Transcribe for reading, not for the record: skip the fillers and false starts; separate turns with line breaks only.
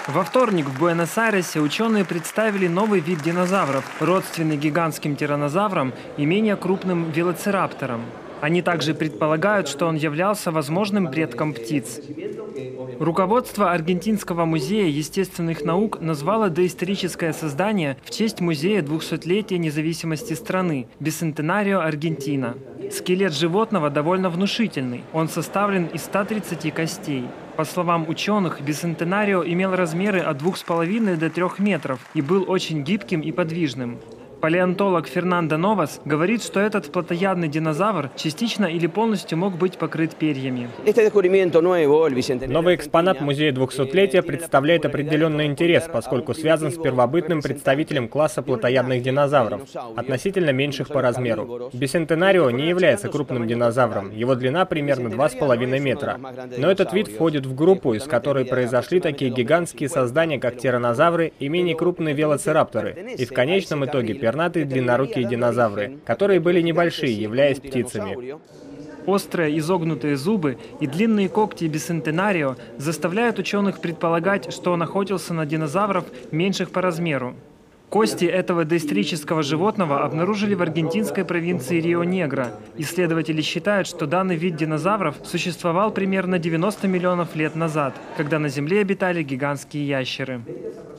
Во вторник в Буэнос-Айресе ученые представили новый вид динозавров, родственный гигантским тираннозаврам и менее крупным велоцирапторам. Они также предполагают, что он являлся возможным предком птиц. Руководство Аргентинского музея естественных наук назвало доисторическое создание в честь музея 200-летия независимости страны – Бисентенарио Аргентина. Скелет животного довольно внушительный. Он составлен из 130 костей. По словам ученых, Бисентенарио имел размеры от 2,5 до 3 метров и был очень гибким и подвижным. Палеонтолог Фернандо Новас говорит, что этот плотоядный динозавр частично или полностью мог быть покрыт перьями.
Новый экспонат Музея 200-летия представляет определенный интерес, поскольку связан с первобытным представителем класса плотоядных динозавров, относительно меньших по размеру. Бисентенарио не является крупным динозавром, его длина примерно 2,5 метра. Но этот вид входит в группу, из которой произошли такие гигантские создания, как тираннозавры и менее крупные велоцирапторы, и в конечном итоге пернатые длиннорукие динозавры, которые были небольшие, являясь птицами.
Острые изогнутые зубы и длинные когти Бисентенарио заставляют ученых предполагать, что он охотился на динозавров меньших по размеру. Кости этого доисторического животного обнаружили в аргентинской провинции Рио-Негро. Исследователи считают, что данный вид динозавров существовал примерно 90 миллионов лет назад, когда на Земле обитали гигантские ящеры.